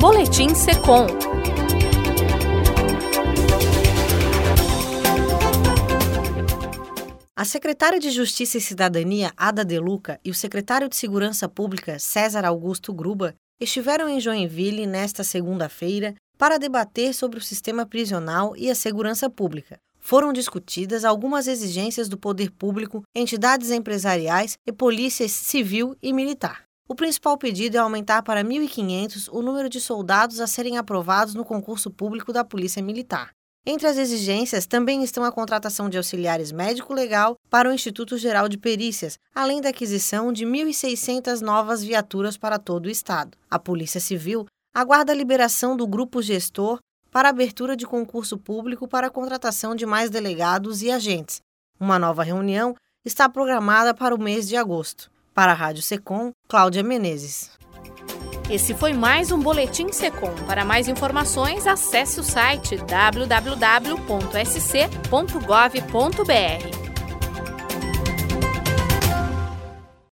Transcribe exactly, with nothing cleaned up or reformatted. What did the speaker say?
Boletim Secom. A secretária de Justiça e Cidadania, Ada De Luca, e o secretário de Segurança Pública, César Augusto Gruba, estiveram em Joinville nesta segunda-feira para debater sobre o sistema prisional e a segurança pública. Foram discutidas algumas exigências do poder público, entidades empresariais e polícias civil e militar. O principal pedido é aumentar para mil e quinhentos o número de soldados a serem aprovados no concurso público da Polícia Militar. Entre as exigências também estão a contratação de auxiliares médico-legal para o Instituto Geral de Perícias, além da aquisição de mil e seiscentas novas viaturas para todo o estado. A Polícia Civil aguarda a liberação do grupo gestor para a abertura de concurso público para a contratação de mais delegados e agentes. Uma nova reunião está programada para o mês de agosto. Para a Rádio Secom, Cláudia Menezes. Esse foi mais um Boletim Secom. Para mais informações, acesse o site w w w ponto s c ponto gov ponto b r.